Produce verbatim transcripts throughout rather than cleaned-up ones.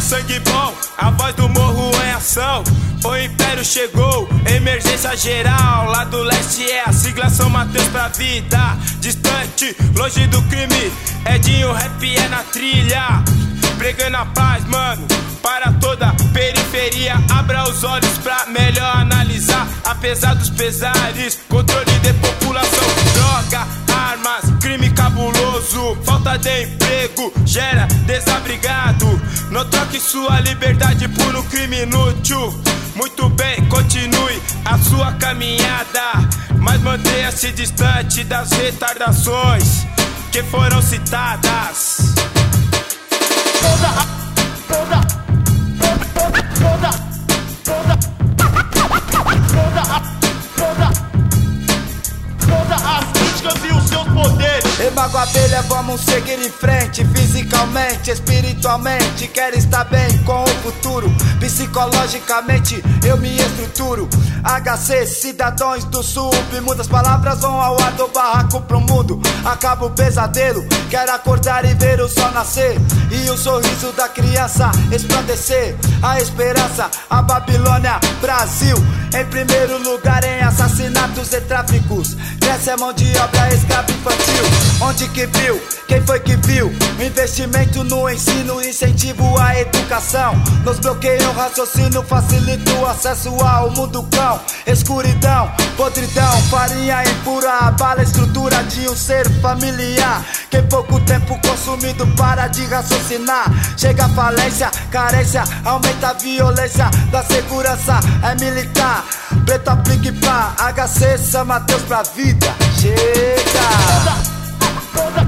sangue bom, a voz do morro em ação. O império chegou, emergência geral. Lá do leste é a sigla São Mateus pra vida. Distante, longe do crime, Edinho rap é na trilha. Pregando a paz, mano, para toda a periferia. Abra os olhos pra melhor analisar. Apesar dos pesares, controle de população. Droga, armas, crime cabuloso. Falta de emprego, gera desabrigado. Não troque sua liberdade por um crime inútil. Muito bem, continue a sua caminhada, mas mantenha-se distante das retardações que foram citadas. Toda a, toda, toda, toda, toda, toda a, toda, toda as críticas e os seus poderes. Emago abelha, vamos seguir em frente. Fisicamente, espiritualmente, quero estar bem com o futuro. Psicologicamente, eu me estruturo. H C, cidadãos do sub. Muitas palavras vão ao ar do barraco pro mundo. Acaba o pesadelo, quero acordar e ver o sol nascer. E o sorriso da criança resplandecer. A esperança, a Babilônia, Brasil. Em primeiro lugar em assassinatos e tráficos. Cresce a mão de obra escrava infantil. Onde que viu? Quem foi que viu? Investimento no ensino, incentivo à educação. Nos bloqueia o raciocínio, facilita o acesso ao mundo cão. Escuridão, podridão, farinha impura, abala a estrutura de um ser familiar. Que em pouco tempo consumido para de raciocinar. Chega a falência, carência, aumenta a violência da segurança, é militar. Preto aplique pá, H C, São Mateus pra vida. Chega! Toda,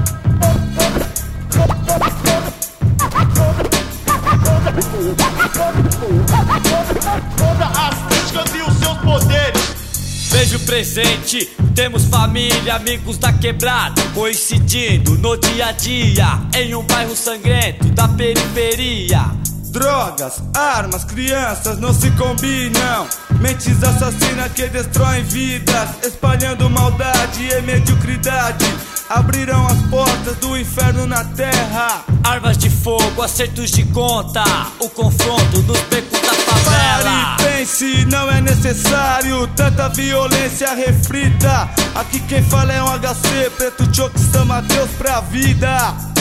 toda as críticas e os seus poderes. Vejo presente, temos família, amigos da quebrada, coincidindo no dia a dia, em um bairro sangrento da periferia. Drogas, armas, crianças não se combinam. Mentes assassinas que destroem vidas, espalhando maldade e mediocridade. Abriram as portas do inferno na terra. Armas de fogo, acertos de conta, o confronto nos becos da favela. Pare e pense, não é necessário tanta violência, reflita. Aqui quem fala é um H C, Preto Choque, São Mateus pra vida.